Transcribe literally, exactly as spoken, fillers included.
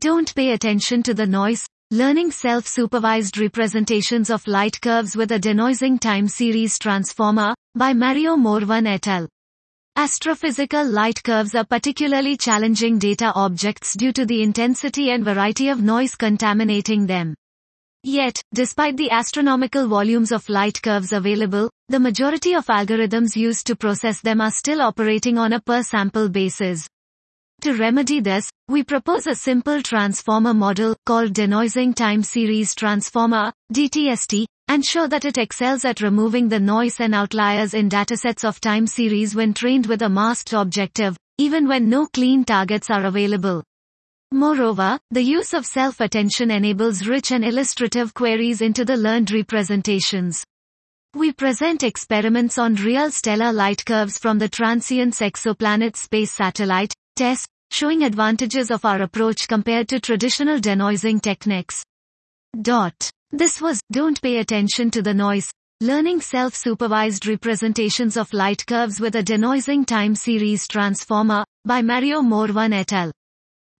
Don't pay attention to the noise. Learning self-supervised representations of light curves with a denoising time series transformer, by Mario Morvan et al. Astrophysical light curves are particularly challenging data objects due to the intensity and variety of noise contaminating them. Yet, despite the astronomical volumes of light curves available, the majority of algorithms used to process them are still operating on a per-sample basis. To remedy this, we propose a simple transformer model, called Denoising Time Series Transformer, D T S T, and show that it excels at removing the noise and outliers in datasets of time series when trained with a masked objective, even when no clean targets are available. Moreover, the use of self-attention enables rich and illustrative queries into the learned representations. We present experiments on real stellar light curves from the Transience Exoplanet Space Satellite, T E S, showing advantages of our approach compared to traditional denoising techniques. Dot. This was, Don't Pay Attention to the Noise. Learning self-supervised representations of light curves with a denoising time series transformer, by Mario Morvan et al.